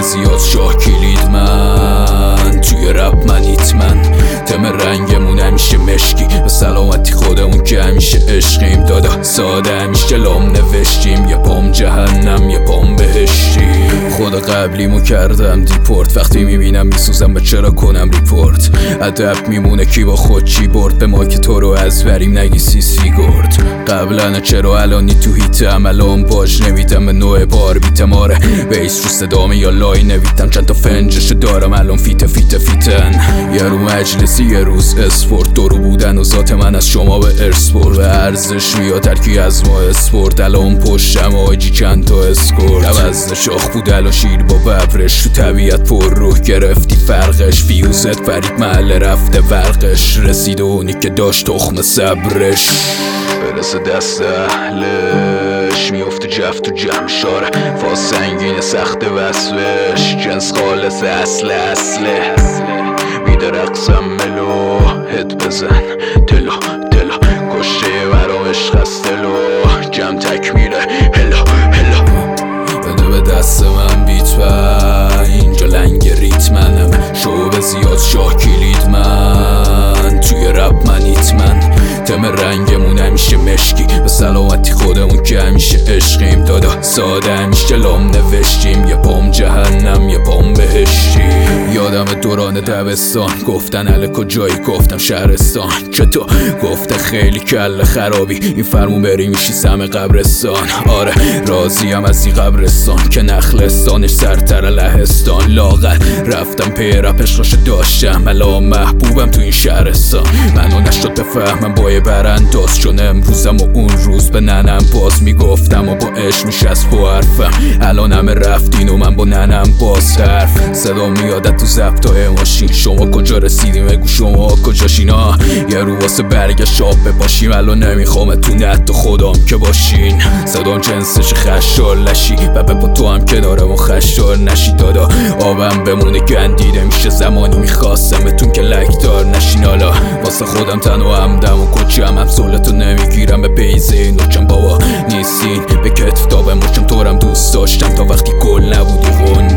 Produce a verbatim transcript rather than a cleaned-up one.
زیاد شاه کلید من توی رپ من ایتمن تم رنگمون همیشه مشکی و سلامتی خودمون که همیشه عشقیم دادا ساده همیشه لام نوشتیم یه پام جهنم یه پام بهشتی خدا قبلیمو کردم دیپورت وقتی میبینم میسوزم به چرا کنم ریپورت ادب میمونه کی با خود چی برد به ما که تو رو از وریم نگی سی سی گرد قبلا چرا الانی تو هیتم الان باج نمیدم به نوع بار بیتم آره بیس رو صدامه یا لای نویدم چند تا فنجش دارم الان فیت فیت فیتن یه رو مجلسی یه روز اسپورت دورو بودن و ذات من از شما به ارسپورت به ارزش میاد ترکی از ما اسپورت الان پشتم آجی چند تا اسکورت عوض شاخ بود الان شیر با ببرش تو طبیعت پر روح گرفتی فرقش فیوزت فرید محل رفته ورقش رسید اونی که داشت تخم صبرش برسه دست اهلش میفته جفت تو جمع شاره فاس سنگین سخت وصفش جنس خالص اصل اصله میده رقصم ملو هد بزن دلو دلو کشته برام عشق از دلو جمع تکمیله هلا هلا بده به دست من بیت و اینجا لنگ ریتمنم شو به زیاد شاه کلید من توی رپ من ایتمن تم رنگمون همیشه مشکی و سلامتی خودمون که همیشه عشقیم دادا ساده همیشه لام نوشتیم یه پام جهنم یه پام بهشتی یادم دوران دبستان گفتن اله کجایی گفتم شهرستان چطور گفته خیلی کل خرابی این فرمون بری میشی سم قبرستان آره راضیم از این قبرستان که نخلستانش سرتر لهستان لاغر رفتم پی رپش داشتم الان محبوبم تو این شهرستان منو نشد بفهمم با برانداز چون امروزم و اون روز به ننم باز میگفتم و با عشق میشست با حرفم الان همه رفتین و من با ننم باز حرف صدا میادت تو ضبطای ماشین شما کجا رسیدیم بگو شما کجاشین ها یه رو واسه برگ شاب باشیم الان نمیخوام تو نت و خودم که باشین صدام جنسش خشال نشی و به با تو هم کنارم و خشال نشی دادا آبم بمونه گندیده میشه زمانی میخواستم بتون که لکدار نشین حالا واسه خودم تنو همدم و کچم هم سولتو نمیگیرم به بیزه نوچم بابا نیستین به کتف دابم مچم تورم دوست داشتم تا وقتی گل نبودی غن